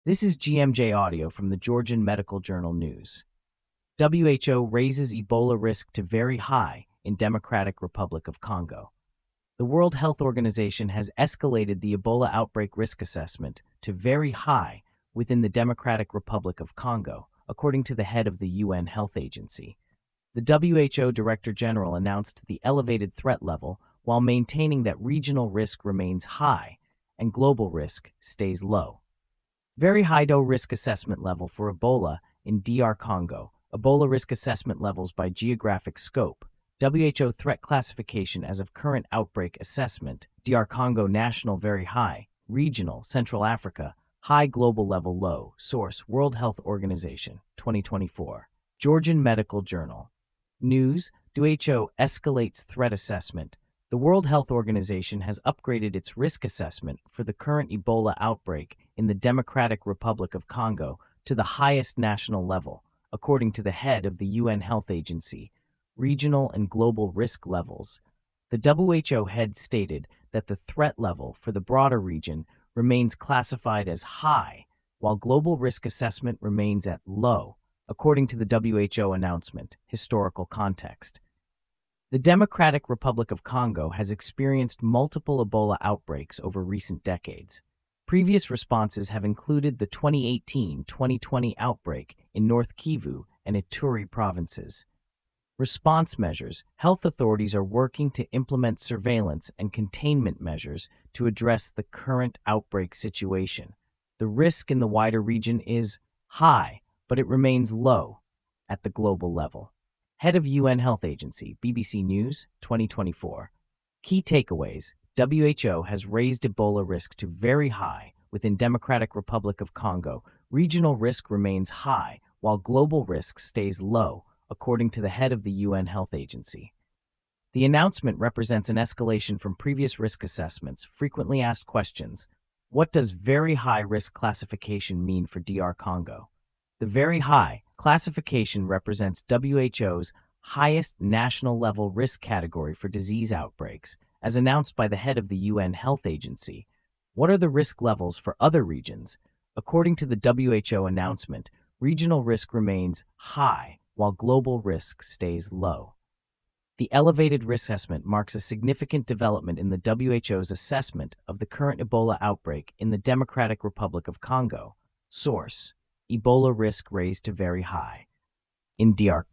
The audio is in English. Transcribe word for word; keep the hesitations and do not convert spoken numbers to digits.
This is G M J Audio from the Georgian Medical Journal News. W H O raises Ebola risk to very high in Democratic Republic of Congo. The World Health Organization has escalated the Ebola outbreak risk assessment to very high within the Democratic Republic of Congo, according to the head of the U N Health Agency. The W H O Director General announced the elevated threat level while maintaining that regional risk remains high and global risk stays low. Very high D O risk assessment level for Ebola in D R Congo. Ebola risk assessment levels by geographic scope. W H O threat classification as of current outbreak assessment. D R Congo national very high, regional Central Africa, high global level low. Source World Health Organization, twenty twenty-four. Georgian Medical Journal. News, W H O escalates threat assessment. The World Health Organization has upgraded its risk assessment for the current Ebola outbreak in the Democratic Republic of Congo to the highest national level, according to the head of the U N Health Agency. Regional and global risk levels. The W H O head stated that the threat level for the broader region remains classified as high, while global risk assessment remains at low, according to the W H O announcement. Historical context. The Democratic Republic of Congo has experienced multiple Ebola outbreaks over recent decades. Previous responses have included the twenty eighteen twenty twenty outbreak in North Kivu and Ituri provinces. Response measures. Health authorities are working to implement surveillance and containment measures to address the current outbreak situation. The risk in the wider region is high, but it remains low at the global level. Head of U N Health Agency, B B C News, twenty twenty-four. Key takeaways. W H O has raised Ebola risk to very high within Democratic Republic of Congo. Regional risk remains high, while global risk stays low, according to the head of the U N Health Agency. The announcement represents an escalation from previous risk assessments. Frequently asked questions. What does very high risk classification mean for D R Congo? The very high classification represents W H O's highest national level risk category for disease outbreaks, as announced by the head of the U N Health Agency. What are the risk levels for other regions? According to the W H O announcement, regional risk remains high, while global risk stays low. The elevated risk assessment marks a significant development in the W H O's assessment of the current Ebola outbreak in the Democratic Republic of Congo. Source: Ebola risk raised to very high in D R